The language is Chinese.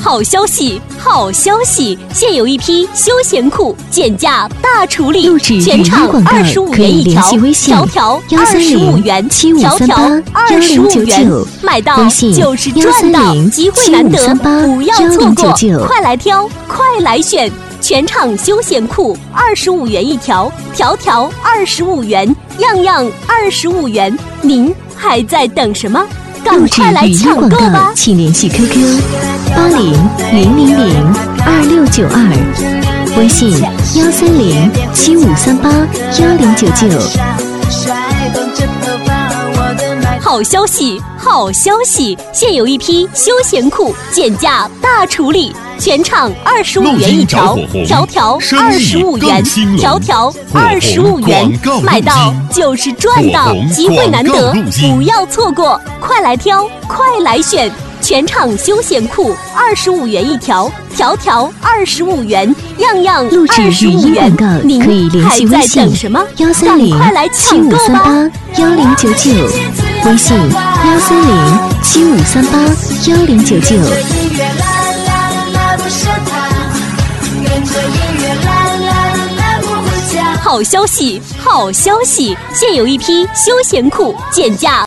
好消息，好消息！现有一批休闲裤减价大处理，全场25元一条，条条25元，条条25元，买到就是赚到，机会难得，不要错过，快来挑，快来选！全场休闲裤25元一条，条条25元，样样25元，您还在等什么？赶快来抢购吧！ 请联系 QQ8000022692，微信13075381099。 好消息，好消息！现有一批休闲裤减价大处理，全场25元一条，条条25元，条条25元，买到就是赚到，机会难得，不要错过，快来挑，快来选！全场休闲裤25元一条，条条25元，样样25元，您还在等什么？赶快来抢购吧！ 13075381099，微信13075381099。 好消息，好消息！现有一批休闲裤减价